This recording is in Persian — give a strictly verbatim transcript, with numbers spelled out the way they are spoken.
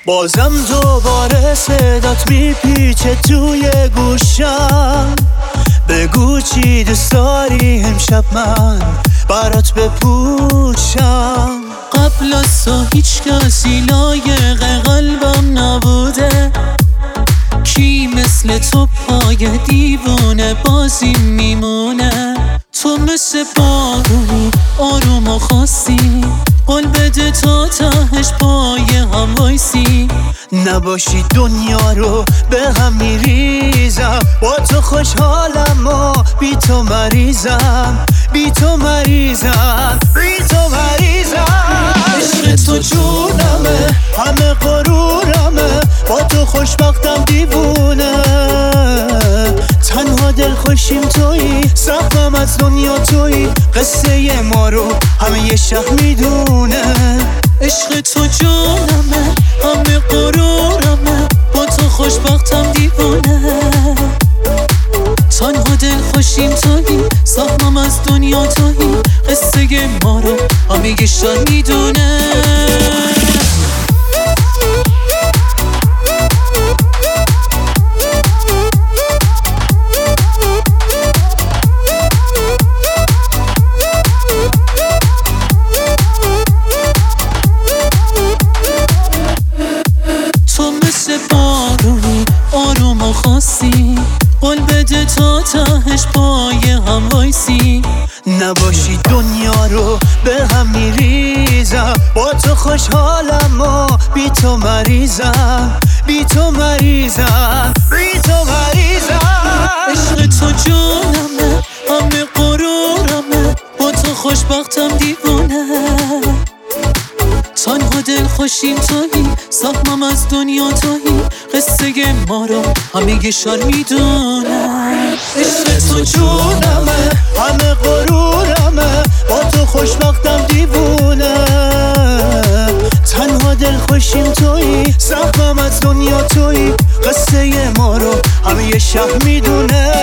بازم دوباره صدات میپیچه توی گوشم. بگو چی دوست داری امشب من برات بپوشم. قبل از تو هیچ کسی لایق قلبم نبوده. کی مثل تو پای دیوونه بازی میمونه. تو مثل بارونی آروم و خاصی، قول بده تا تهش پای هم وایسی. نباشی دنیا رو به هم میریزم. با تو خوشحالم و بی تو مریضم. بی تو مریضم بی تو مریضم. عشق تو جونمه، همه غرورمه. با تو خوشبختم دیوونه. تنها دل خوشیم تویی، سختم از دنیا تویی. قصه ما رو همه یه شهر میدونه. عشق تو جونمه، همه غرورمه. با تو خوشبختم دیوونه. تنها دل خوشیم تویی، سهمم از دنیا تویی. قصه ما رو همه یه شهر میدونه. تو مثل بارونی آروم و خاصی، قول بده تا تهش پای هم وایسی. نباشی دنیا رو به هم میریزم. با تو خوشحالم و بی تو مریضم. بی تو مریضم بی تو مریضم. عشق تو جونمه، همه غرورمه. با تو خوشبختم دیوونه. تنها دل خوشیم تویی، سهمم از دنیا تویی. قصه ما رو همه یه شهر میدونه. عشق تو جونمه، همه غرورمه. با تو خوشبختم دیوونه. تنها دل خوشیم تویی، سهمم از دنیا تویی. قصه ما رو همه یه شهر میدونه.